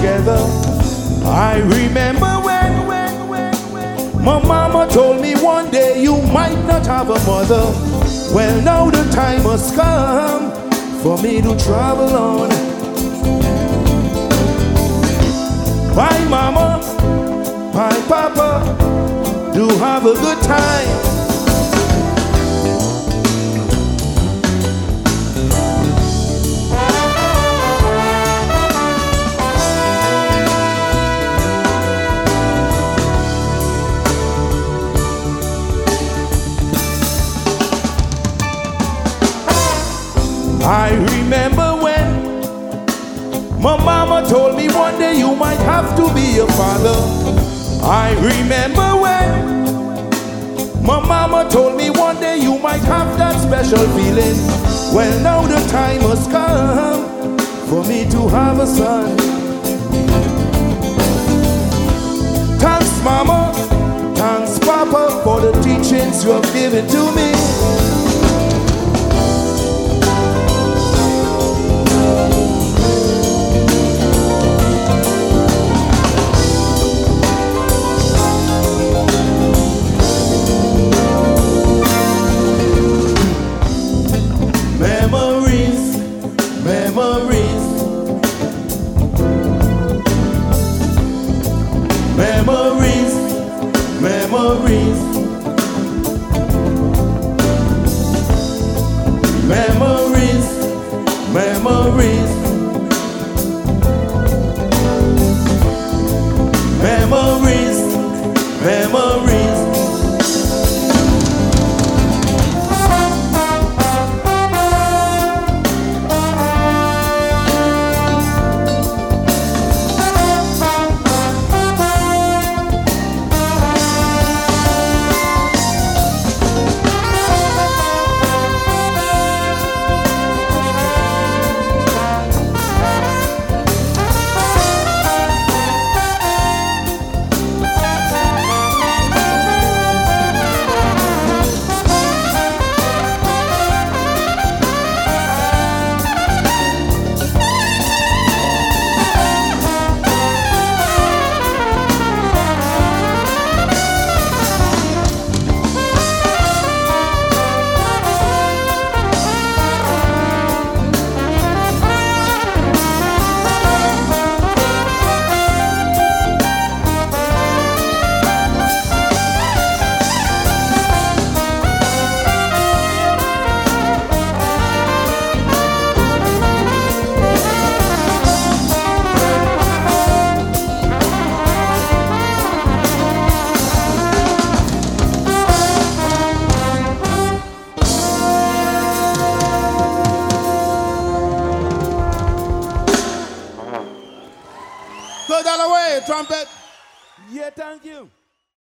together. I remember when my mama told me one day you might not have a mother. Well, now the time has come for me to travel on. Bye mama, bye papa, do have a good time. I remember when my mama told me one day you might have to be a father. I remember when my mama told me one day you might have that special feeling. Well, now the time has come for me to have a son. Thanks mama, thanks papa for the teachings you have given to me. Memories, memories, memories, memories, memories, memories. Throw that away, trumpet. Yeah, thank you.